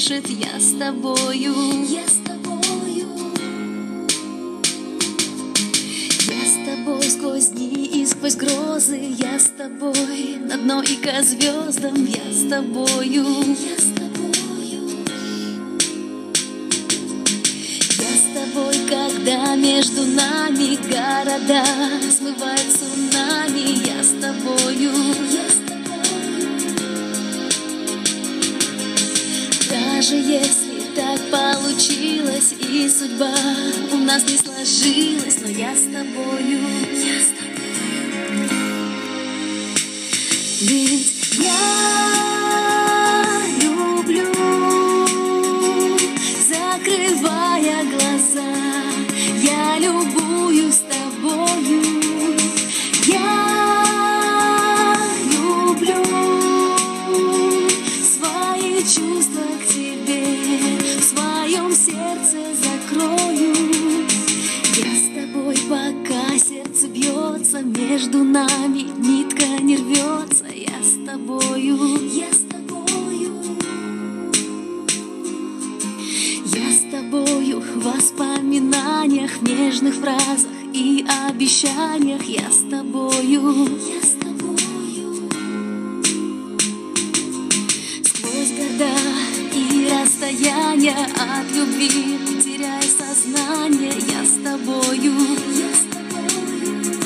дышит, я с тобою. Я с тобою. Я с тобой сквозь дни и сквозь грозы, я с тобой на дно и ко звездам, я с тобою. Я с тобою. Я с тобой, когда между нами города смывают цунами, я с тобою. Я с тобою. Даже если так получилось и судьба у нас не сложилась, но я с тобою. Я с тобою. Ведь я люблю, закрывая глаза, я любуюсь тобою. Я люблю, свои чувства к тебе в своем сердце закрою. Я с тобой, пока сердце бьется, между нами нитка не рвется, я с тобою. Я с тобою. Я с тобою в воспоминаниях, в нежных фразах и обещаниях, я с тобою. Я с тобою. Сквозь года и расстояния от любви, теряя сознание, я с тобою. Я с тобою.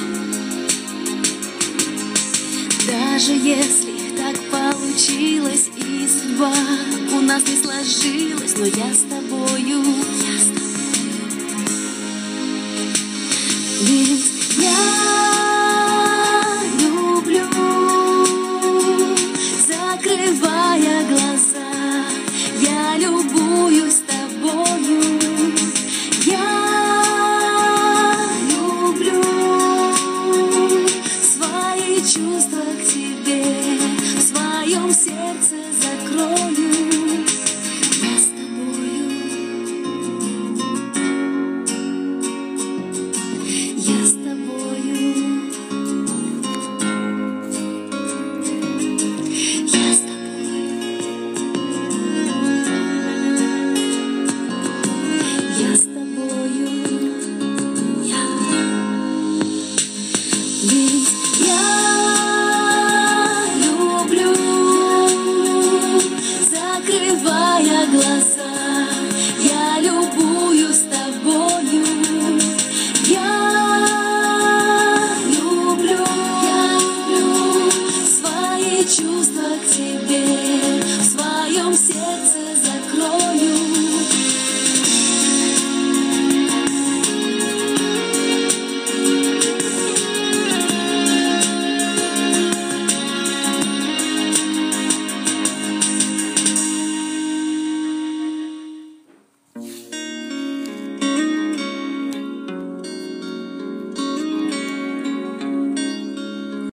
Даже если так получилось и судьба у нас не сложилась, но я с тобой.